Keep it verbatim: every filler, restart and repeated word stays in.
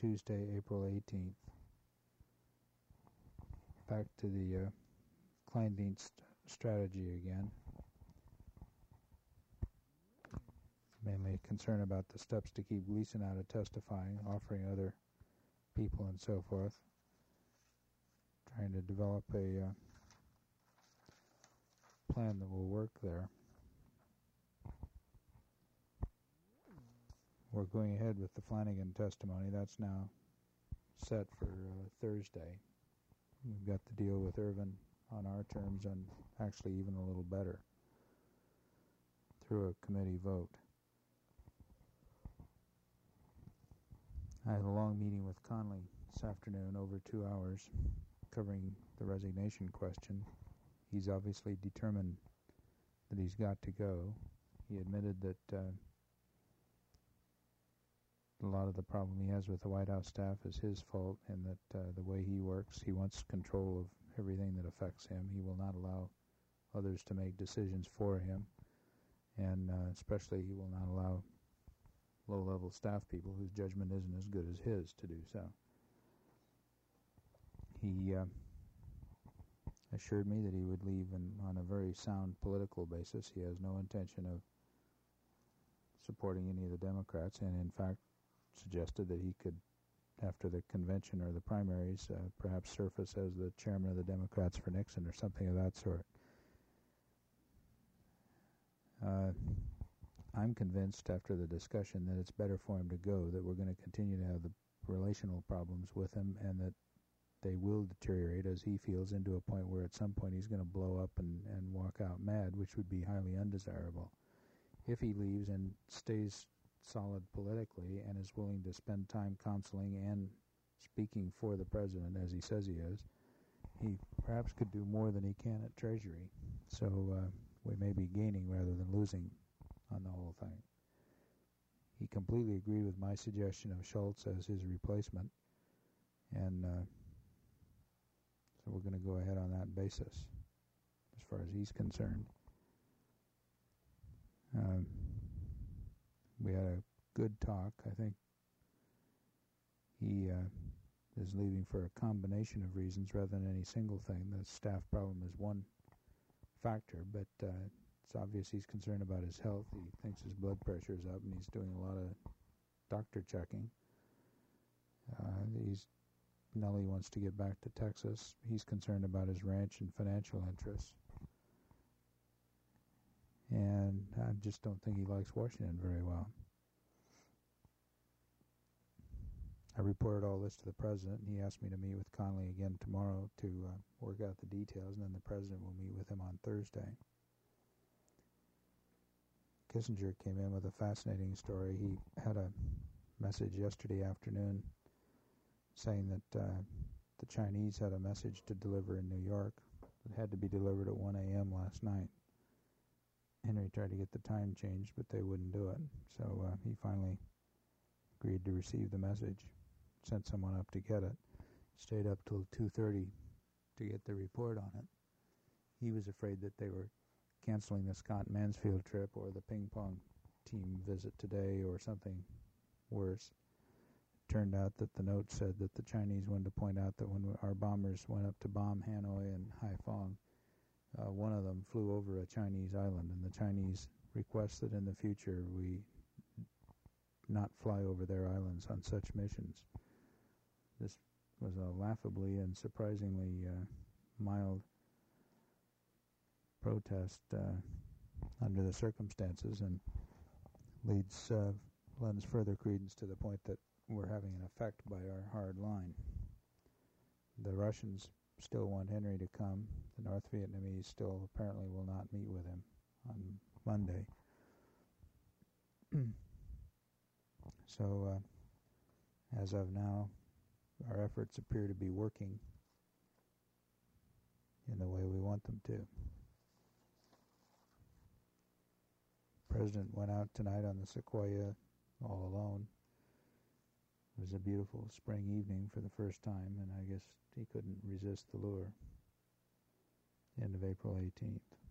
Tuesday, April eighteenth. Back to the uh, Kleindienst strategy again. Mainly concerned about the steps to keep Gleason out of testifying, offering other people and so forth. Trying to develop a uh, plan that will work there. We're going ahead with the Flanagan testimony. That's now set for uh, Thursday. We've got the deal with Irvin on our terms and actually even a little better through a committee vote. I had a long meeting with Conley this afternoon, over two hours, covering the resignation question. He's obviously determined that he's got to go. He admitted that uh, a lot of the problem he has with the White House staff is his fault, and that uh, the way he works, he wants control of everything that affects him. He will not allow others to make decisions for him, and uh, especially he will not allow low-level staff people whose judgment isn't as good as his to do so. He uh, assured me that he would leave in, on a very sound political basis. He has no intention of supporting any of the Democrats, and in fact suggested that he could, after the convention or the primaries, uh, perhaps surface as the chairman of the Democrats for Nixon or something of that sort. Uh, I'm convinced after the discussion that it's better for him to go, that we're going to continue to have the relational problems with him, and that they will deteriorate, as he feels, into a point where at some point he's going to blow up and, and walk out mad, which would be highly undesirable. If he leaves and stays solid politically and is willing to spend time counseling and speaking for the president, as he says he is, he perhaps could do more than he can at Treasury. So uh, we may be gaining rather than losing on the whole thing. He completely agreed with my suggestion of Schultz as his replacement, and uh, so we're going to go ahead on that basis as far as he's concerned. Um, we had a good talk. I think he uh, is leaving for a combination of reasons rather than any single thing. The staff problem is one factor, but uh, it's obvious he's concerned about his health. He thinks his blood pressure is up, and he's doing a lot of doctor checking. Uh, he's Nellie wants to get back to Texas. He's concerned about his ranch and financial interests. And I just don't think he likes Washington very well. I reported all this to the president, and he asked me to meet with Conley again tomorrow to uh, work out the details, and then the president will meet with him on Thursday. Kissinger came in with a fascinating story. He had a message yesterday afternoon saying that uh, the Chinese had a message to deliver in New York that had to be delivered at one a.m. last night. Henry tried to get the time changed, but they wouldn't do it. So uh, he finally agreed to receive the message, sent someone up to get it, stayed up till two thirty to get the report on it. He was afraid that they were canceling the Scott Mansfield trip or the ping pong team visit today or something worse. It turned out that the note said that the Chinese wanted to point out that when our bombers went up to bomb Hanoi and Haiphong, uh, one of them flew over a Chinese island, and the Chinese request that in the future we not fly over their islands on such missions. This was a laughably and surprisingly uh, mild protest uh, under the circumstances, and leads uh, lends further credence to the point that we're having an effect by our hard line. The Russians still want Henry to come. The North Vietnamese still apparently will not meet with him on Monday. So, uh, as of now, our efforts appear to be working in the way we want them to. The President went out tonight on the Sequoia all alone. It was a beautiful spring evening for the first time, and I guess he couldn't resist the lure. End of April eighteenth.